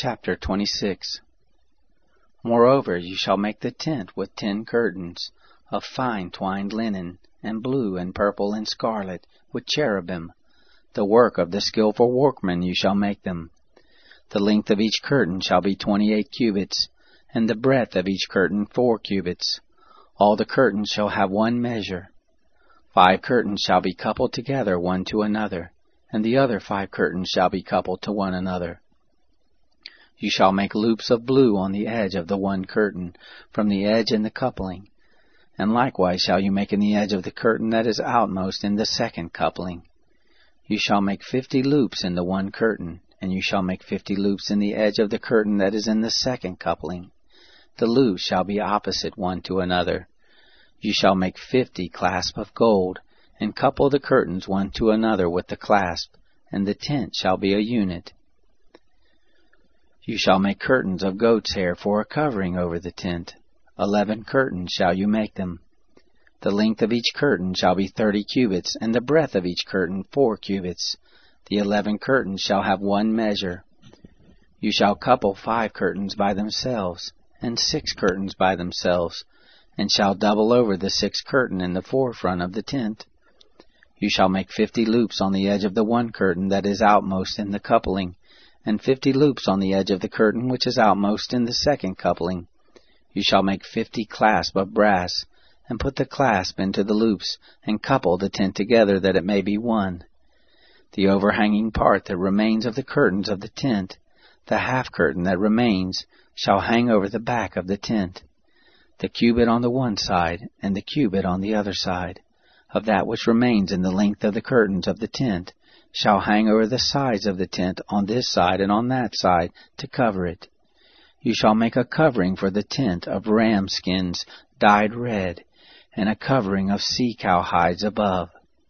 Chapter 26. Moreover, you shall make the tent with 10 curtains, of fine twined linen, and blue and purple and scarlet, with cherubim. The work of the skillful workman you shall make them. The length of each curtain shall be 28 cubits, and the breadth of each curtain 4 cubits. All the curtains shall have one measure. 5 curtains shall be coupled together one to another, and the other 5 curtains shall be coupled to one another. You shall make loops of blue on the edge of the one curtain, from the edge in the coupling. And likewise shall you make in the edge of the curtain that is outmost in the second coupling. You shall make 50 loops in the one curtain, and you shall make 50 loops in the edge of the curtain that is in the second coupling. The loops shall be opposite one to another. You shall make 50 clasps of gold, and couple the curtains one to another with the clasp, and the tent shall be a unit. You shall make curtains of goat's hair for a covering over the tent. 11 curtains shall you make them. The length of each curtain shall be 30 cubits, and the breadth of each curtain 4 cubits. The 11 curtains shall have one measure. You shall couple 5 curtains by themselves, and 6 curtains by themselves, and shall double over the 6th curtain in the forefront of the tent. You shall make 50 loops on the edge of the one curtain that is outmost in the coupling, and 50 loops on the edge of the curtain which is outmost in the second coupling. You shall make 50 clasps of brass, and put the clasp into the loops, and couple the tent together that it may be one. The overhanging part that remains of the curtains of the tent, the half curtain that remains, shall hang over the back of the tent. The cubit on the one side, and the cubit on the other side, of that which remains in the length of the curtains of the tent, shall hang over the sides of the tent on this side and on that side, to cover it. You shall make a covering for the tent of ram skins dyed red, and a covering of sea-cow hides above.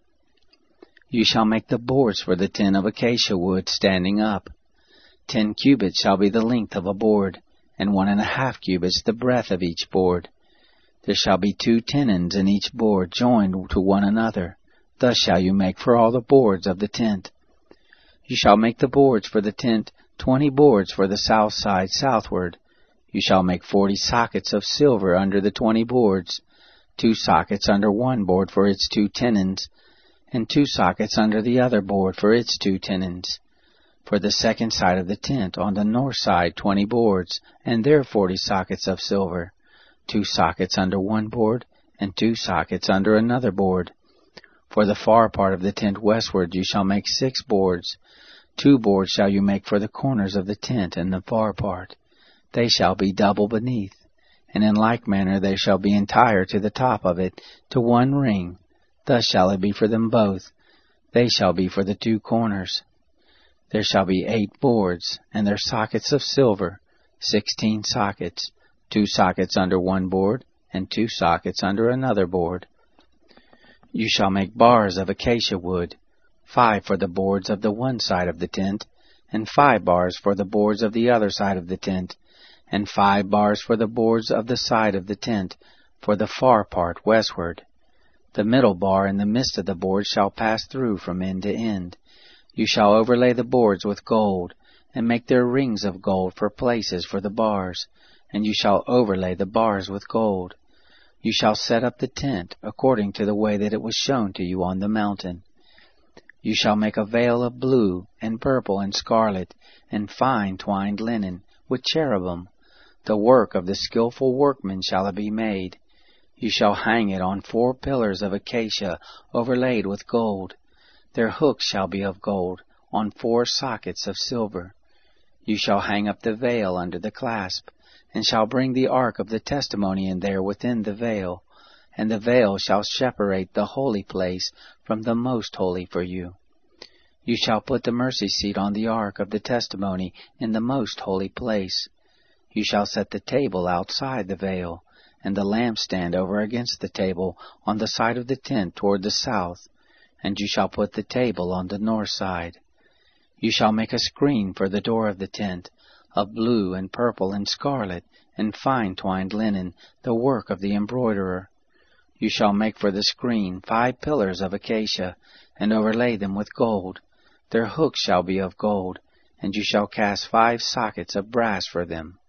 You shall make the boards for the tent of acacia wood standing up. 10 cubits shall be the length of a board, and 1.5 cubits the breadth of each board. There shall be 2 tenons in each board joined to one another. Thus shall you make for all the boards of the tent. You shall make the boards for the tent 20 boards for the south side southward. You shall make 40 sockets of silver under the 20 boards, 2 sockets under one board for its 2 tenons, and 2 sockets under the other board for its 2 tenons. For the second side of the tent on the north side 20 boards, and their 40 sockets of silver, 2 sockets under one board, and 2 sockets under another board. For the far part of the tent westward you shall make 6 boards. 2 boards shall you make for the corners of the tent in the far part. They shall be double beneath, and in like manner they shall be entire to the top of it, to one ring. Thus shall it be for them both. They shall be for the 2 corners. There shall be 8 boards, and their sockets of silver, 16 sockets, 2 sockets under one board, and 2 sockets under another board. You shall make bars of acacia wood, 5 for the boards of the one side of the tent, and 5 bars for the boards of the other side of the tent, and 5 bars for the boards of the side of the tent, for the far part westward. The middle bar in the midst of the boards shall pass through from end to end. You shall overlay the boards with gold, and make their rings of gold for places for the bars, and you shall overlay the bars with gold. You shall set up the tent according to the way that it was shown to you on the mountain. You shall make a veil of blue, and purple, and scarlet, and fine twined linen, with cherubim. The work of the skillful workman shall it be made. You shall hang it on 4 pillars of acacia, overlaid with gold. Their hooks shall be of gold, on 4 sockets of silver. You shall hang up the veil under the clasp, and shall bring the ark of the testimony in there within the veil, and the veil shall separate the holy place from the most holy for you. You shall put the mercy seat on the ark of the testimony in the most holy place. You shall set the table outside the veil, and the lampstand over against the table on the side of the tent toward the south, and you shall put the table on the north side. You shall make a screen for the door of the tent, of blue and purple and scarlet, and fine twined linen, the work of the embroiderer. You shall make for the screen 5 pillars of acacia, and overlay them with gold. Their hooks shall be of gold, and you shall cast 5 sockets of brass for them.